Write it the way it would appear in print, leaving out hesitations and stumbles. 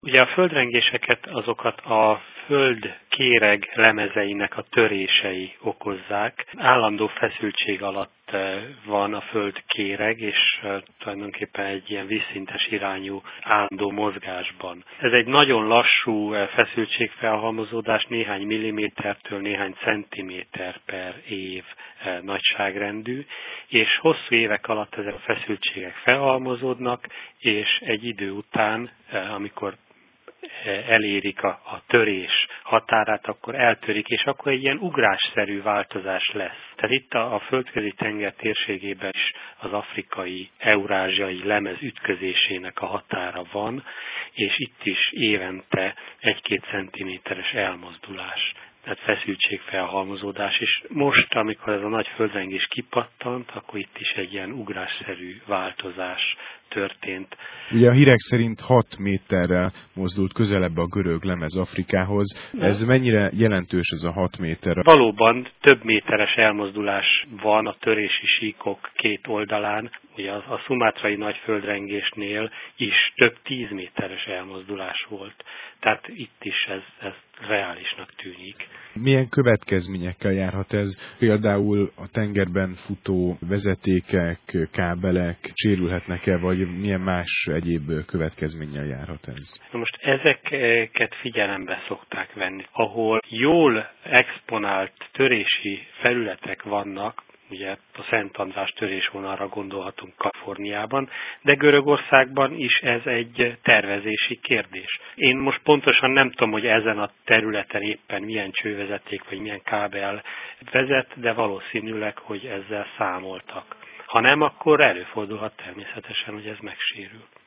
Ugye a földrengéseket azokat a földkéreg lemezeinek a törései okozzák. Állandó feszültség alatt van a földkéreg, és tulajdonképpen egy ilyen vízszintes irányú állandó mozgásban. Ez egy nagyon lassú feszültségfelhalmozódás, néhány millimétertől néhány centiméter per év nagyságrendű, és hosszú évek alatt ezek a feszültségek felhalmozódnak, és egy idő után, amikor elérik a törés határát, akkor eltörik, és akkor egy ilyen ugrásszerű változás lesz. Tehát itt a földközi tenger térségében is az afrikai-eurázsiai lemez ütközésének a határa van, és itt is évente 1-2 centiméteres elmozdulás, tehát feszültségfelhalmozódás, és most, amikor ez a nagy földrengés kipattant, akkor itt is egy ilyen ugrásszerű változás történt. Ugye a hírek szerint 6 méterrel mozdult közelebb a görög lemez Afrikához. Ez mennyire jelentős ez a 6 méter? Valóban több méteres elmozdulás van a törési síkok két oldalán. Ugye a szumátrai nagy földrengésnél is több 10 méteres elmozdulás volt. Tehát itt is ez reálisnak tűnik. Milyen következményekkel járhat ez? Például a tengerben futó vezetékek, kábelek sérülhetnek-e, vagy milyen más egyéb következménnyel járhat ez? Most ezeket figyelembe szokták venni. Ahol jól exponált törési felületek vannak, ugye a Szent András törésvonalra gondolhatunk Kaliforniában, de Görögországban is ez egy tervezési kérdés. Én most pontosan nem tudom, hogy ezen a területen éppen milyen csővezeték vagy milyen kábel vezet, de valószínűleg, hogy ezzel számoltak. Ha nem, akkor előfordulhat természetesen, hogy ez megsérül.